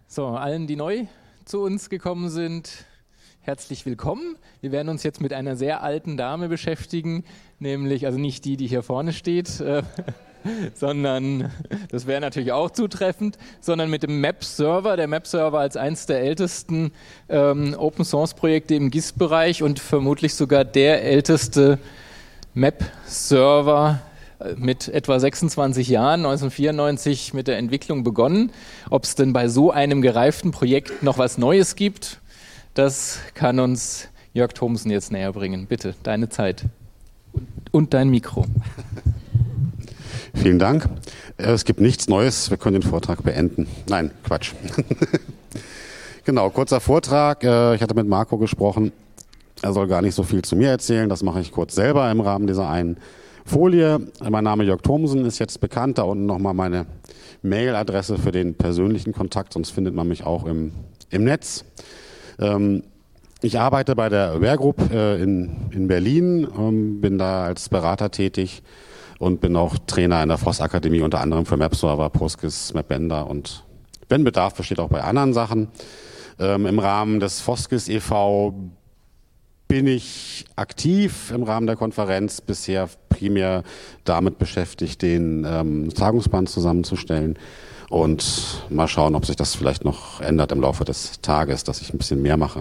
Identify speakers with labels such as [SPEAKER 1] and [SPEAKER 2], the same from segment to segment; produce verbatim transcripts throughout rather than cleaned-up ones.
[SPEAKER 1] So, allen, die neu zu uns gekommen sind, herzlich willkommen. Wir werden uns jetzt mit einer sehr alten Dame beschäftigen, nämlich, also nicht die, die hier vorne steht, äh, sondern, das wäre natürlich auch zutreffend, sondern mit dem Map-Server. Der Map-Server als eines der ältesten ähm, Open-Source-Projekte im G I S-Bereich und vermutlich sogar der älteste Map-Server mit etwa sechsundzwanzig Jahren, neunzehnhundertvierundneunzig mit der Entwicklung begonnen. Ob es denn bei so einem gereiften Projekt noch was Neues gibt, das kann uns Jörg Thomsen jetzt näher bringen. Bitte, deine Zeit und dein Mikro.
[SPEAKER 2] Vielen Dank. Es gibt nichts Neues, wir können den Vortrag beenden. Nein, Quatsch. Genau, kurzer Vortrag. Ich hatte mit Marco gesprochen. Er soll gar nicht so viel zu mir erzählen. Das mache ich kurz selber im Rahmen dieser einen Folie. Mein Name Jörg Thomsen ist jetzt bekannt. Da unten nochmal meine Mailadresse für den persönlichen Kontakt, sonst findet man mich auch im, im Netz. Ähm, ich arbeite bei der Aware Group äh, in, in Berlin, ähm, bin da als Berater tätig und bin auch Trainer in der Voss Akademie, unter anderem für Map-Server, Postgres, Mapbender und wenn Bedarf besteht auch bei anderen Sachen. Ähm, Im Rahmen des Foskis e V bin ich aktiv im Rahmen der Konferenz, bisher primär damit beschäftigt, den ähm, Tagungsplan zusammenzustellen und mal schauen, ob sich das vielleicht noch ändert im Laufe des Tages, dass ich ein bisschen mehr mache.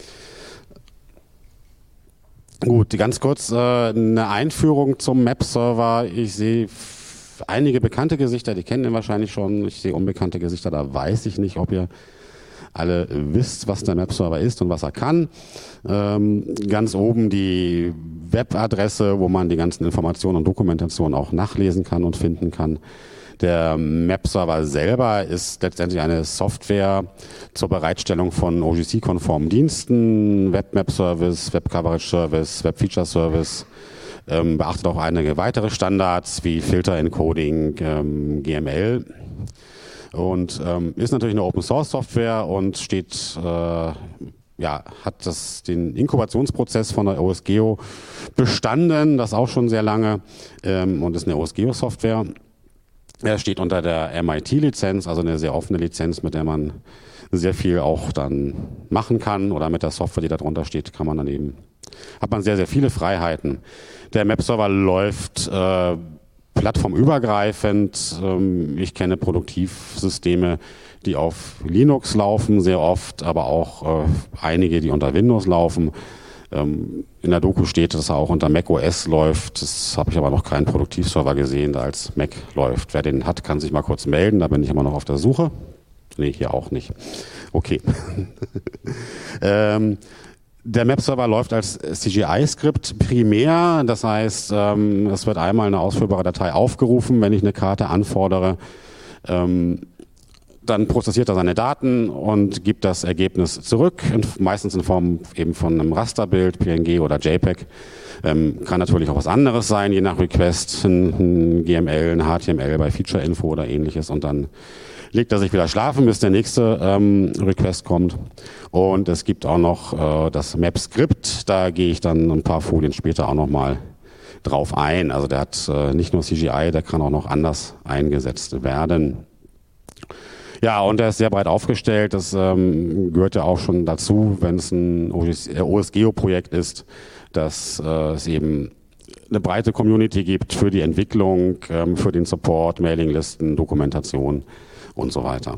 [SPEAKER 2] Gut, ganz kurz äh, eine Einführung zum Map-Server. Ich sehe einige bekannte Gesichter, die kennen ihn wahrscheinlich schon. Ich sehe unbekannte Gesichter, da weiß ich nicht, ob ihr alle wisst, was der Map-Server ist und was er kann. Ähm, ganz oben die Webadresse, wo man die ganzen Informationen und Dokumentationen auch nachlesen kann und finden kann. Der Map-Server selber ist letztendlich eine Software zur Bereitstellung von O G C-konformen Diensten, Web-Map-Service, Web-Coverage-Service, Web-Feature-Service, ähm, beachtet auch einige weitere Standards wie Filter-Encoding, ähm, G M L. Und ähm, ist natürlich eine Open-Source-Software und steht, äh, ja, hat das den Inkubationsprozess von der O S G E O bestanden, das auch schon sehr lange, ähm, und ist eine O S G E O-Software. Er steht unter der M I T-Lizenz, also eine sehr offene Lizenz, mit der man sehr viel auch dann machen kann, oder mit der Software, die da drunter steht, kann man dann eben, hat man sehr, sehr viele Freiheiten. Der Map-Server läuft äh, plattformübergreifend. Ich kenne Produktivsysteme, die auf Linux laufen, sehr oft, aber auch äh, einige, die unter Windows laufen. Ähm, in der Doku steht, dass er auch unter macOS läuft. Das habe ich aber noch keinen Produktivserver gesehen, der als Mac läuft. Wer den hat, kann sich mal kurz melden, da bin ich immer noch auf der Suche. Nee, hier auch nicht. Okay. ähm, Der Map-Server läuft als C G I-Skript primär, das heißt, ähm, es wird einmal eine ausführbare Datei aufgerufen, wenn ich eine Karte anfordere. Ähm, dann prozessiert er seine Daten und gibt das Ergebnis zurück, in, meistens in Form eben von einem Rasterbild, P N G oder JPEG. Ähm, kann natürlich auch was anderes sein, je nach Request, ein, ein G M L, ein H T M L bei Feature-Info oder ähnliches, und dann legt er sich wieder schlafen, bis der nächste ähm, Request kommt. Und es gibt auch noch äh, das Map-Skript, da gehe ich dann ein paar Folien später auch nochmal drauf ein. Also der hat äh, nicht nur C G I, der kann auch noch anders eingesetzt werden. Ja, und der ist sehr breit aufgestellt, das ähm, gehört ja auch schon dazu, wenn es ein O S G E O-Projekt ist, dass äh, es eben eine breite Community gibt für die Entwicklung, ähm, für den Support, Mailinglisten, Dokumentation und so weiter.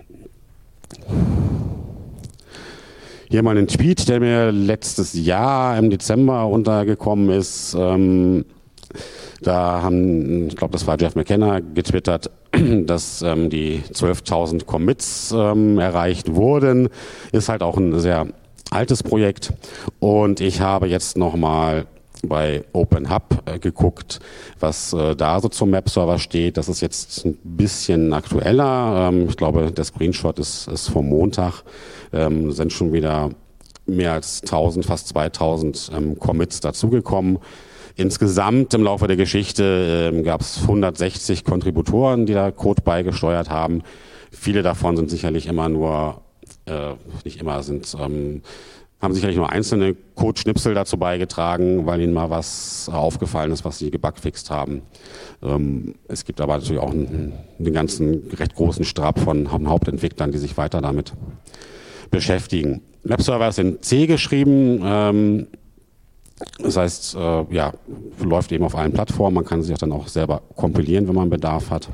[SPEAKER 2] Hier mal ein Tweet, der mir letztes Jahr im Dezember untergekommen ist. Ähm, da haben, ich glaube, das war Jeff McKenna, getwittert, dass ähm, die zwölftausend Commits ähm, erreicht wurden. Ist halt auch ein sehr altes Projekt. Und ich habe jetzt nochmal bei OpenHub äh, geguckt, was äh, da so zum Map-Server steht. Das ist jetzt ein bisschen aktueller. Ähm, ich glaube, der Screenshot ist, ist vom Montag. Ähm, sind schon wieder mehr als tausend, fast zweitausend ähm, Commits dazugekommen. Insgesamt im Laufe der Geschichte ähm, gab es hundertsechzig Kontributoren, die da Code beigesteuert haben. Viele davon sind sicherlich immer nur, äh, nicht immer, sind ähm, haben sicherlich nur einzelne Code-Schnipsel dazu beigetragen, weil ihnen mal was aufgefallen ist, was sie gebugfixt haben. Ähm, es gibt aber natürlich auch einen, einen ganzen recht großen Strap von Hauptentwicklern, die sich weiter damit beschäftigen. Webserver ist in C geschrieben, ähm, das heißt, äh, ja, läuft eben auf allen Plattformen, man kann sich auch dann auch selber kompilieren, wenn man Bedarf hat.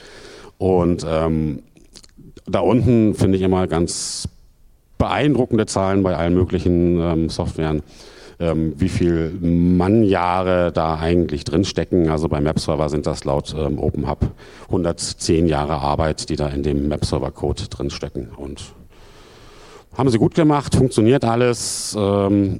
[SPEAKER 2] Und ähm, da unten finde ich immer ganz beeindruckende Zahlen bei allen möglichen ähm, Softwaren, ähm, wie viel Mannjahre da eigentlich drinstecken. Also beim Mapserver sind das laut ähm, OpenHub hundertzehn Jahre Arbeit, die da in dem Mapserver-Code drinstecken. Und haben sie gut gemacht, funktioniert alles. Ähm,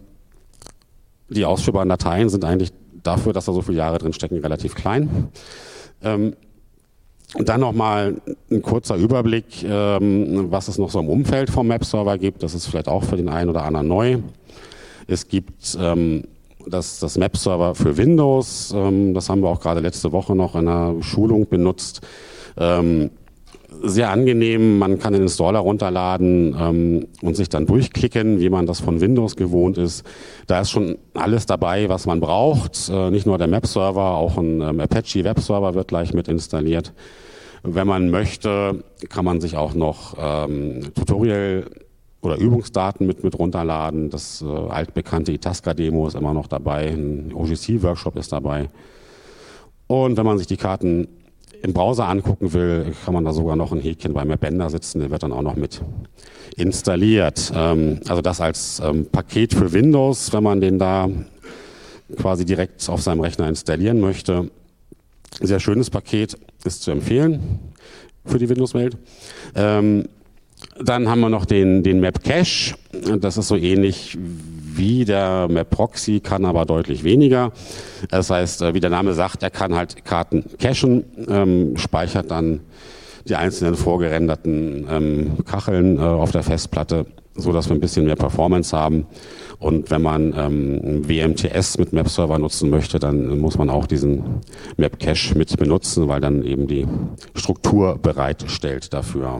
[SPEAKER 2] die ausführbaren Dateien sind eigentlich dafür, dass da so viele Jahre drinstecken, relativ klein. Ähm, Und dann nochmal ein kurzer Überblick, ähm, was es noch so im Umfeld vom Mapserver gibt. Das ist vielleicht auch für den einen oder anderen neu. Es gibt ähm, das, das Mapserver für Windows. Ähm, das haben wir auch gerade letzte Woche noch in einer Schulung benutzt. Ähm, sehr angenehm. Man kann den Installer runterladen ähm, und sich dann durchklicken, wie man das von Windows gewohnt ist. Da ist schon alles dabei, was man braucht. Äh, nicht nur der Mapserver, auch ein ähm, Apache Webserver wird gleich mit installiert. Wenn man möchte, kann man sich auch noch ähm, Tutorial oder Übungsdaten mit, mit runterladen. Das äh, altbekannte Itasca-Demo ist immer noch dabei. Ein O G C-Workshop ist dabei. Und wenn man sich die Karten im Browser angucken will, kann man da sogar noch ein Häkchen bei Mapbender sitzen, der wird dann auch noch mit installiert. Ähm, also das als ähm, Paket für Windows, wenn man den da quasi direkt auf seinem Rechner installieren möchte. Sehr schönes Paket, ist zu empfehlen für die Windows-Welt. Ähm, dann haben wir noch den, den Map Cache. Das ist so ähnlich wie der Map Proxy, kann aber deutlich weniger. Das heißt, wie der Name sagt, er kann halt Karten cachen, ähm, speichert dann die einzelnen vorgerenderten ähm, Kacheln äh, auf der Festplatte, so dass wir ein bisschen mehr Performance haben. Und wenn man ähm, W M T S mit Mapserver nutzen möchte, dann muss man auch diesen Map Cache mit benutzen, weil dann eben die Struktur bereitstellt dafür.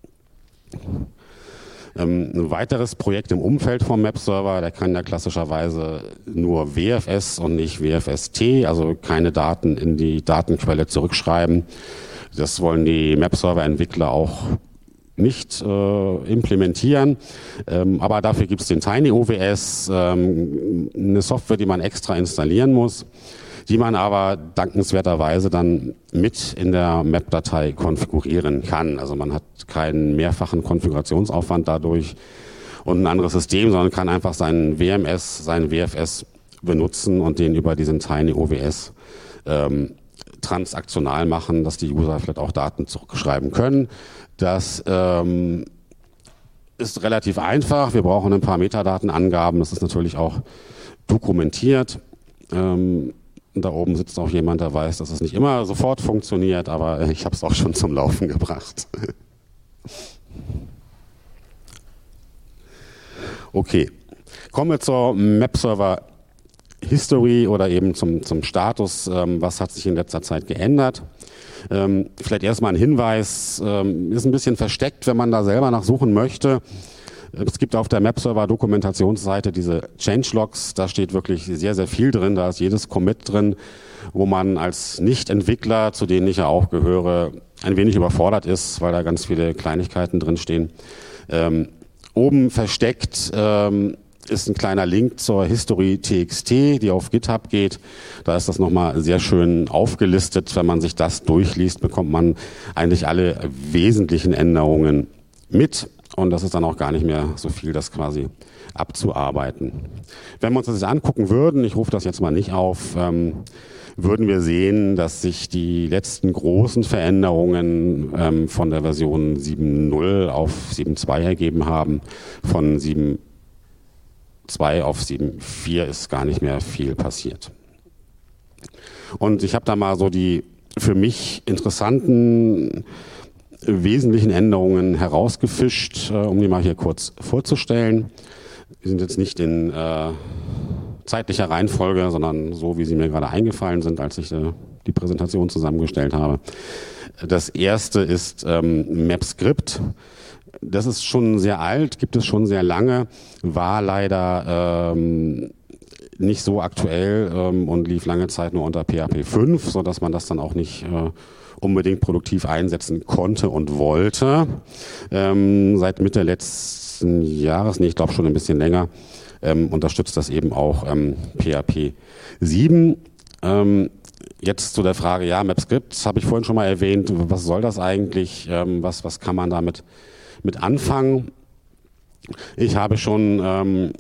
[SPEAKER 2] Ähm, ein weiteres Projekt im Umfeld vom Mapserver, der kann ja klassischerweise nur W F S und nicht W F S T, also keine Daten in die Datenquelle zurückschreiben. Das wollen die Mapserver-Entwickler auch nicht äh, implementieren, ähm, aber dafür gibt es den TinyOWS, ähm, eine Software, die man extra installieren muss, die man aber dankenswerterweise dann mit in der Map-Datei konfigurieren kann. Also man hat keinen mehrfachen Konfigurationsaufwand dadurch und ein anderes System, sondern kann einfach seinen W M S, seinen W F S benutzen und den über diesen TinyOWS ähm, transaktional machen, dass die User vielleicht auch Daten zurückschreiben können. Das ähm, ist relativ einfach. Wir brauchen ein paar Metadatenangaben. Das ist natürlich auch dokumentiert. Ähm, da oben sitzt auch jemand, der weiß, dass es nicht immer sofort funktioniert, aber ich habe es auch schon zum Laufen gebracht. Okay, kommen wir zur Mapserver History oder eben zum, zum Status. Ähm, was hat sich in letzter Zeit geändert? Ähm, vielleicht erstmal ein Hinweis, ähm, ist ein bisschen versteckt, wenn man da selber nachsuchen möchte. Es gibt auf der Mapserver-Dokumentationsseite diese Changelogs, da steht wirklich sehr, sehr viel drin, da ist jedes Commit drin, wo man als Nicht-Entwickler, zu denen ich ja auch gehöre, ein wenig überfordert ist, weil da ganz viele Kleinigkeiten drin stehen. Ähm, oben versteckt ähm, ist ein kleiner Link zur History.txt, die auf GitHub geht. Da ist das nochmal sehr schön aufgelistet. Wenn man sich das durchliest, bekommt man eigentlich alle wesentlichen Änderungen mit. Und das ist dann auch gar nicht mehr so viel, das quasi abzuarbeiten. Wenn wir uns das jetzt angucken würden, ich rufe das jetzt mal nicht auf, ähm, würden wir sehen, dass sich die letzten großen Veränderungen ähm, von der Version sieben Punkt null auf sieben Punkt zwei ergeben haben. Von sieben Punkt zwei auf sieben Punkt vier ist gar nicht mehr viel passiert. Und ich habe da mal so die für mich interessanten wesentlichen Änderungen herausgefischt, äh, um die mal hier kurz vorzustellen. Die sind jetzt nicht in äh, zeitlicher Reihenfolge, sondern so, wie sie mir gerade eingefallen sind, als ich äh, die Präsentation zusammengestellt habe. Das erste ist ähm, MapScript. das ist schon sehr alt, gibt es schon sehr lange, war leider ähm, nicht so aktuell ähm, und lief lange Zeit nur unter P H P fünf, sodass man das dann auch nicht äh, unbedingt produktiv einsetzen konnte und wollte. Ähm, seit Mitte letzten Jahres, nee, ich glaube schon ein bisschen länger, ähm, unterstützt das eben auch ähm, P H P sieben. Ähm, jetzt zu der Frage, ja, MapScript, das habe ich vorhin schon mal erwähnt, was soll das eigentlich, ähm, was, was kann man damit mit anfangen? Ich habe schon ähm,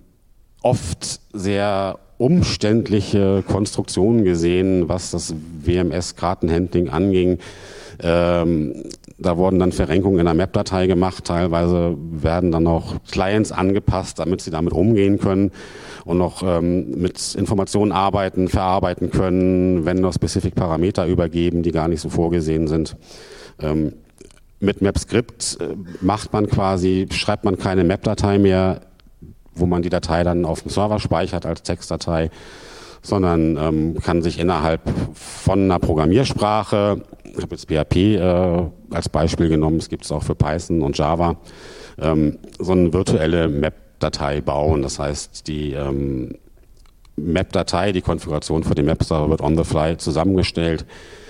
[SPEAKER 2] oft sehr umständliche Konstruktionen gesehen, was das W M S-Kartenhandling anging. Ähm, da wurden dann Verrenkungen in der Map-Datei gemacht, teilweise werden dann auch Clients angepasst, damit sie damit umgehen können und noch ähm, mit Informationen arbeiten, verarbeiten können, Vendor-Specific-Parameter übergeben, die gar nicht so vorgesehen sind. Ähm, mit MapScript äh, macht man quasi, schreibt man keine Map-Datei mehr, wo man die Datei dann auf dem Server speichert als Textdatei, sondern ähm, kann sich innerhalb von einer Programmiersprache, ich habe jetzt P H P äh, als Beispiel genommen, es gibt es auch für Python und Java, ähm, so eine virtuelle Map-Datei bauen. Das heißt, die ähm, Map-Datei, die Konfiguration für den Map-Server wird on the fly zusammengestellt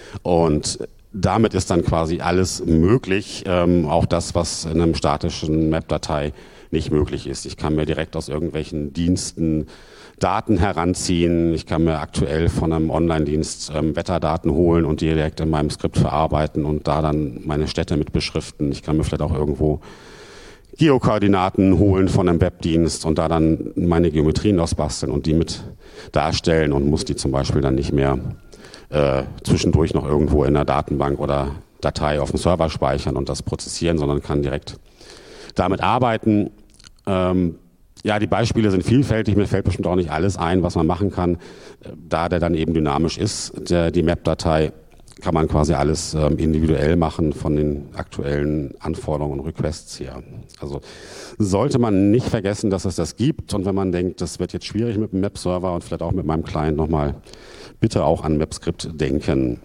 [SPEAKER 2] und damit ist dann quasi alles möglich, ähm, auch das, was in einem statischen Map-Datei nicht möglich ist. Ich kann mir direkt aus irgendwelchen Diensten Daten heranziehen. Ich kann mir aktuell von einem Online-Dienst ähm, Wetterdaten holen und die direkt in meinem Skript verarbeiten und da dann meine Städte mit beschriften. Ich kann mir vielleicht auch irgendwo Geokoordinaten holen von einem Webdienst und da dann meine Geometrien ausbasteln und die mit darstellen und muss die zum Beispiel dann nicht mehr äh, zwischendurch noch irgendwo in einer Datenbank oder Datei auf dem Server speichern und das prozessieren, sondern kann direkt damit arbeiten. Ähm, ja, die Beispiele sind vielfältig. Mir fällt bestimmt auch nicht alles ein, was man machen kann. Da der dann eben dynamisch ist, der, die Map-Datei, kann man quasi alles ähm, individuell machen von den aktuellen Anforderungen und Requests her. Also sollte man nicht vergessen, dass es das gibt. Und wenn man denkt, das wird jetzt schwierig mit dem Map-Server und vielleicht auch mit meinem Client nochmal, bitte auch an MapScript denken.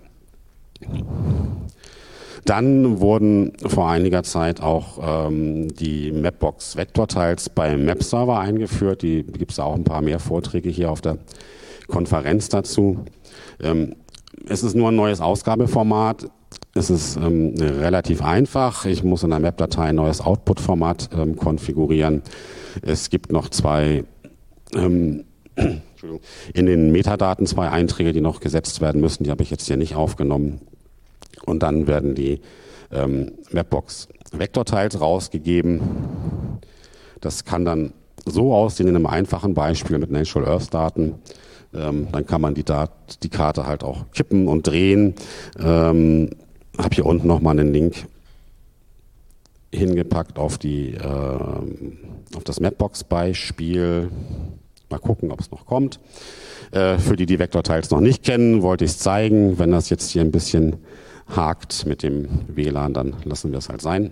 [SPEAKER 2] Dann wurden vor einiger Zeit auch ähm, die Mapbox-Vektortiles beim Map-Server eingeführt. Die gibt es auch ein paar mehr Vorträge hier auf der Konferenz dazu. Ähm, es ist nur ein neues Ausgabeformat. Es ist ähm, relativ einfach. Ich muss in der Map-Datei ein neues Output-Format ähm, konfigurieren. Es gibt noch zwei ähm, in den Metadaten zwei Einträge, die noch gesetzt werden müssen. Die habe ich jetzt hier nicht aufgenommen. Und dann werden die ähm, Mapbox-Vektortiles rausgegeben. Das kann dann so aussehen in einem einfachen Beispiel mit Natural Earth-Daten. Ähm, dann kann man die, Dat- die Karte halt auch kippen und drehen. Ähm, habe hier unten nochmal einen Link hingepackt auf, die, äh, auf das Mapbox-Beispiel. Mal gucken, ob es noch kommt. Äh, für die, die Vektortiles noch nicht kennen, wollte ich es zeigen. Wenn das jetzt hier ein bisschen hakt mit dem W L A N, dann lassen wir es halt sein.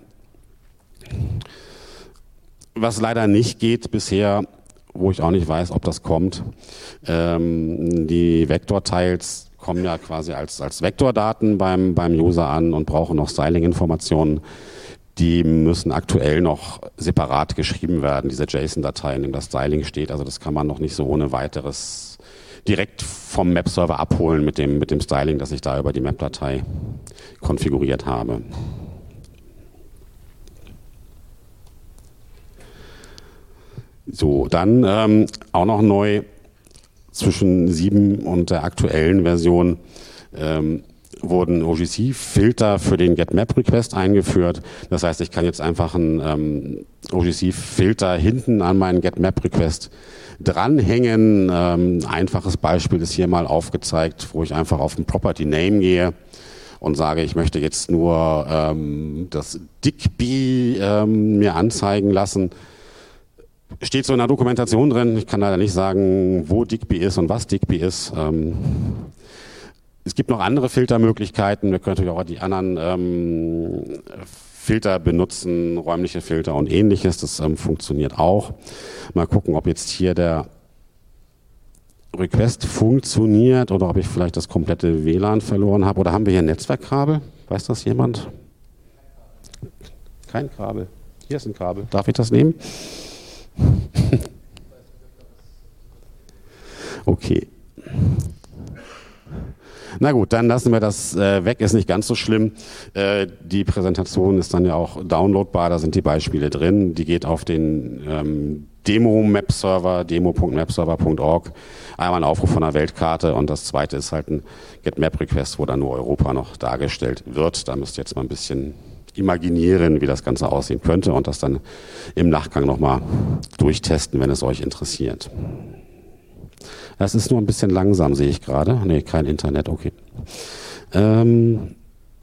[SPEAKER 2] Was leider nicht geht bisher, wo ich auch nicht weiß, ob das kommt, ähm, die Vektortiles kommen ja quasi als, als Vektordaten beim, beim User an und brauchen noch Styling-Informationen. Die müssen aktuell noch separat geschrieben werden, diese JSON-Datei, in dem das Styling steht. Also das kann man noch nicht so ohne weiteres direkt vom Map-Server abholen mit dem, mit dem Styling, das ich da über die Map-Datei konfiguriert habe. So, dann ähm, auch noch neu zwischen sieben und der aktuellen Version ähm, wurden O G C-Filter für den Get-Map-Request eingeführt. Das heißt, ich kann jetzt einfach einen ähm, O G C-Filter hinten an meinen Get-Map-Request dranhängen. Ähm, einfaches Beispiel ist hier mal aufgezeigt, wo ich einfach auf den Property-Name gehe und sage, ich möchte jetzt nur ähm, das Digby ähm, mir anzeigen lassen. Steht so in der Dokumentation drin. Ich kann leider nicht sagen, wo Digby ist und was Digby ist. Ähm, es gibt noch andere Filtermöglichkeiten. Wir können natürlich auch die anderen ähm, Filter benutzen, räumliche Filter und ähnliches. Das ähm, funktioniert auch. Mal gucken, ob jetzt hier der Request funktioniert oder ob ich vielleicht das komplette W L A N verloren habe. Oder haben wir hier ein Netzwerkkabel? Weiß das jemand? Kein Kabel. Hier ist ein Kabel. Darf ich das nehmen? Okay. Na gut, dann lassen wir das äh, weg, ist nicht ganz so schlimm. Äh, die Präsentation ist dann ja auch downloadbar, da sind die Beispiele drin. Die geht auf den ähm, Demo-Map-Server, demo punkt mapserver punkt org. Einmal ein Aufruf von einer Weltkarte und das zweite ist halt ein Get-Map-Request, wo dann nur Europa noch dargestellt wird. Da müsst ihr jetzt mal ein bisschen imaginieren, wie das Ganze aussehen könnte und das dann im Nachgang nochmal durchtesten, wenn es euch interessiert. Das ist nur ein bisschen langsam, sehe ich gerade. Nee, kein Internet, okay. Ähm,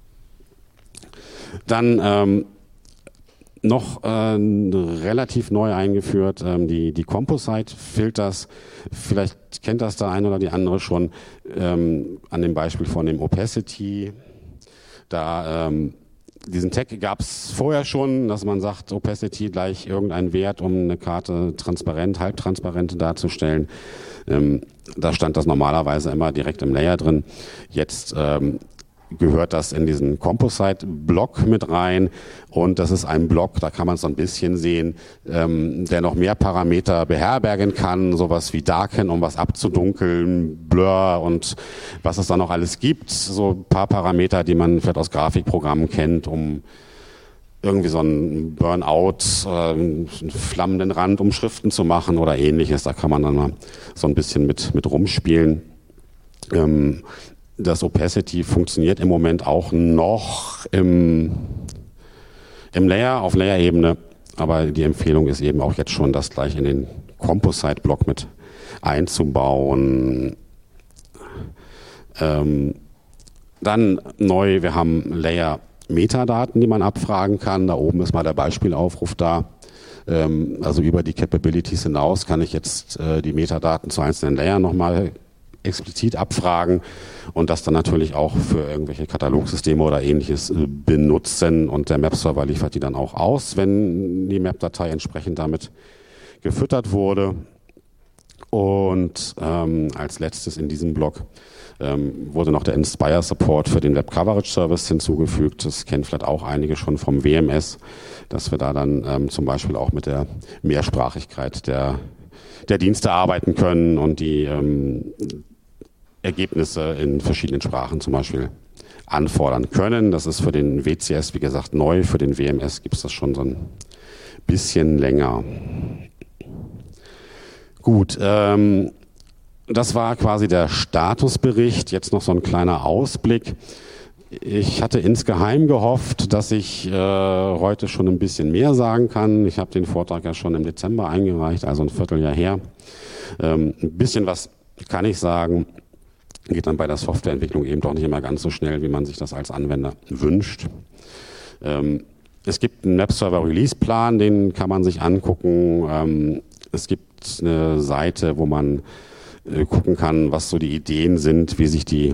[SPEAKER 2] dann ähm, noch äh, relativ neu eingeführt, ähm, die, die Composite-Filters. Vielleicht kennt das der eine oder die andere schon ähm, an dem Beispiel von dem Opacity. Da ähm, diesen Tag gab es vorher schon, dass man sagt, Opacity gleich irgendein Wert, um eine Karte transparent, halbtransparent darzustellen. Ähm, da stand das normalerweise immer direkt im Layer drin. Jetzt ähm, gehört das in diesen Composite-Block mit rein und das ist ein Block, da kann man es so ein bisschen sehen, ähm, der noch mehr Parameter beherbergen kann, sowas wie Darken, um was abzudunkeln, Blur und was es da noch alles gibt. So ein paar Parameter, die man vielleicht aus Grafikprogrammen kennt, um irgendwie so einen Burnout, äh, einen flammenden Rand, um Schriften zu machen oder ähnliches. Da kann man dann mal so ein bisschen mit, mit rumspielen. Ähm, das Opacity funktioniert im Moment auch noch im, im Layer, auf Layer-Ebene. Aber die Empfehlung ist eben auch jetzt schon, das gleich in den Composite-Block mit einzubauen. Ähm, dann neu, wir haben Layer Metadaten, die man abfragen kann. Da oben ist mal der Beispielaufruf da. Ähm, also über die Capabilities hinaus kann ich jetzt äh, die Metadaten zu einzelnen Layern nochmal explizit abfragen und das dann natürlich auch für irgendwelche Katalogsysteme oder ähnliches äh, benutzen. Und der Map-Server liefert die dann auch aus, wenn die Map-Datei entsprechend damit gefüttert wurde. Und ähm, als letztes in diesem Block ähm, wurde noch der Inspire Support für den Web Coverage Service hinzugefügt. Das kennen vielleicht auch einige schon vom W M S, dass wir da dann ähm, zum Beispiel auch mit der Mehrsprachigkeit der, der Dienste arbeiten können und die ähm, Ergebnisse in verschiedenen Sprachen zum Beispiel anfordern können. Das ist für den W C S, wie gesagt, neu. Für den W M S gibt es das schon so ein bisschen länger. Gut, ähm, das war quasi der Statusbericht. Jetzt noch so ein kleiner Ausblick. Ich hatte insgeheim gehofft, dass ich äh, heute schon ein bisschen mehr sagen kann. Ich habe den Vortrag ja schon im Dezember eingereicht, also ein Vierteljahr her. Ähm, ein bisschen was kann ich sagen. Geht dann bei der Softwareentwicklung eben doch nicht immer ganz so schnell, wie man sich das als Anwender wünscht. Ähm, es gibt einen Map-Server-Release-Plan, den kann man sich angucken. Ähm, es gibt eine Seite, wo man äh, gucken kann, was so die Ideen sind, wie sich die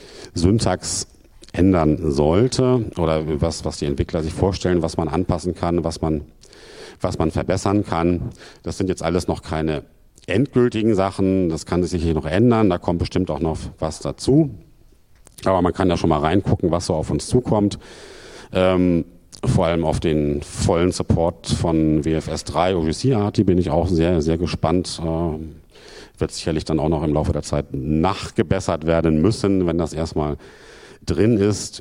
[SPEAKER 2] Syntax ändern sollte oder was, was die Entwickler sich vorstellen, was man anpassen kann, was man, was man verbessern kann. Das sind jetzt alles noch keine endgültigen Sachen, das kann sich sicher noch ändern, da kommt bestimmt auch noch was dazu. Aber man kann da schon mal reingucken, was so auf uns zukommt. Ähm, vor allem auf den vollen Support von W F S drei O G C Arty bin ich auch sehr, sehr gespannt. Äh, wird sicherlich dann auch noch im Laufe der Zeit nachgebessert werden müssen, wenn das erstmal drin ist.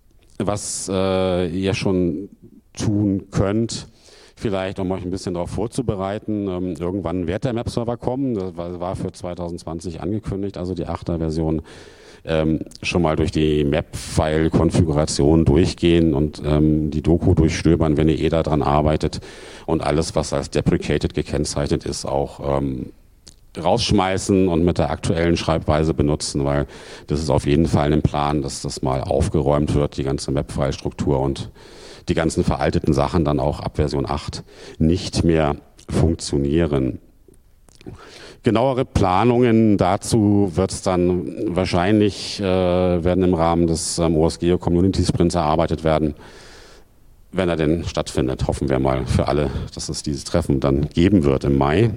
[SPEAKER 2] Was äh, ihr schon tun könnt, vielleicht um euch ein bisschen darauf vorzubereiten, ähm, irgendwann wird der Map-Server kommen, das war, war für zwanzig zwanzig angekündigt, also die achter Version, ähm, schon mal durch die Map-File-Konfiguration durchgehen und ähm, die Doku durchstöbern, wenn ihr eh daran arbeitet und alles, was als deprecated gekennzeichnet ist, auch ähm, rausschmeißen und mit der aktuellen Schreibweise benutzen, weil das ist auf jeden Fall ein Plan, dass das mal aufgeräumt wird, die ganze Map-File-Struktur und die ganzen veralteten Sachen dann auch ab Version acht nicht mehr funktionieren. Genauere Planungen dazu wird es dann wahrscheinlich, äh, werden im Rahmen des ähm, O S Geo Community Sprints erarbeitet werden, wenn er denn stattfindet. Hoffen wir mal für alle, dass es dieses Treffen dann geben wird im Mai.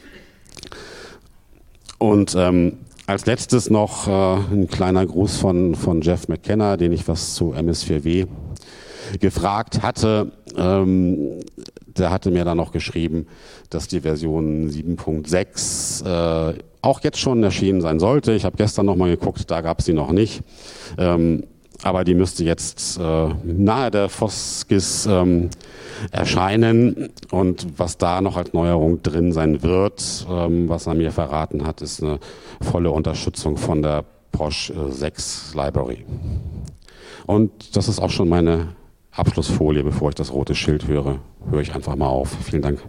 [SPEAKER 2] Und ähm, als letztes noch äh, ein kleiner Gruß von, von Jeff McKenna, den ich was zu M S vier W gefragt hatte. Ähm, der hatte mir dann noch geschrieben, dass die Version sieben Punkt sechs äh, auch jetzt schon erschienen sein sollte. Ich habe gestern noch mal geguckt, da gab es sie noch nicht. Ähm, aber die müsste jetzt äh, nahe der Foskis ähm, erscheinen. Und was da noch als Neuerung drin sein wird, ähm, was er mir verraten hat, ist eine volle Unterstützung von der Porsche äh, sechs Library. Und das ist auch schon meine Abschlussfolie. Bevor ich das rote Schild höre, höre ich einfach mal auf. Vielen Dank.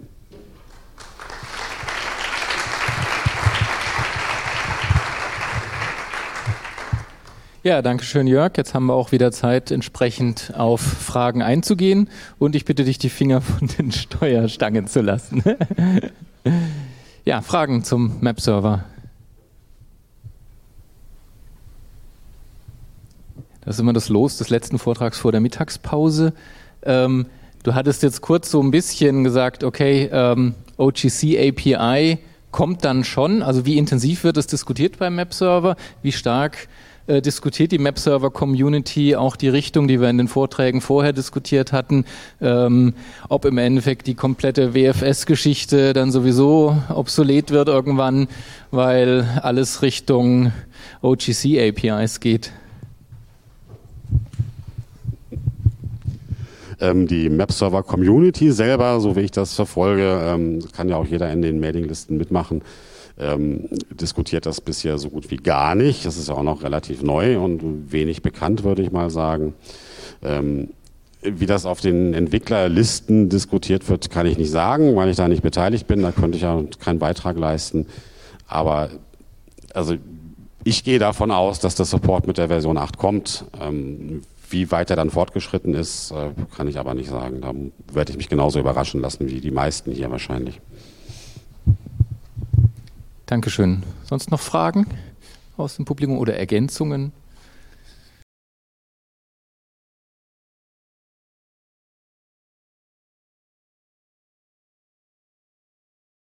[SPEAKER 1] Ja, danke schön, Jörg. Jetzt haben wir auch wieder Zeit, entsprechend auf Fragen einzugehen. Und ich bitte dich, die Finger von den Steuerstangen zu lassen. Ja, Fragen zum Map-Server. Das ist immer das Los des letzten Vortrags vor der Mittagspause. Ähm, du hattest jetzt kurz so ein bisschen gesagt, okay, ähm, O G C A P I kommt dann schon. Also wie intensiv wird es diskutiert beim Map-Server? Wie stark äh, diskutiert die Map-Server-Community auch die Richtung, die wir in den Vorträgen vorher diskutiert hatten? Ähm, ob im Endeffekt die komplette W F S-Geschichte dann sowieso obsolet wird irgendwann, weil alles Richtung O G C A P Is geht?
[SPEAKER 2] Die Map-Server-Community selber, so wie ich das verfolge, ähm, kann ja auch jeder in den Mailinglisten mitmachen, ähm, diskutiert das bisher so gut wie gar nicht. Das ist ja auch noch relativ neu und wenig bekannt, würde ich mal sagen. Ähm, wie das auf den Entwicklerlisten diskutiert wird, kann ich nicht sagen, weil ich da nicht beteiligt bin. Da könnte ich ja keinen Beitrag leisten. Aber also ich gehe davon aus, dass der Support mit der Version acht kommt. Ähm, Wie weit er dann fortgeschritten ist, kann ich aber nicht sagen. Da werde ich mich genauso überraschen lassen wie die meisten hier wahrscheinlich.
[SPEAKER 1] Dankeschön. Sonst noch Fragen aus dem Publikum oder Ergänzungen?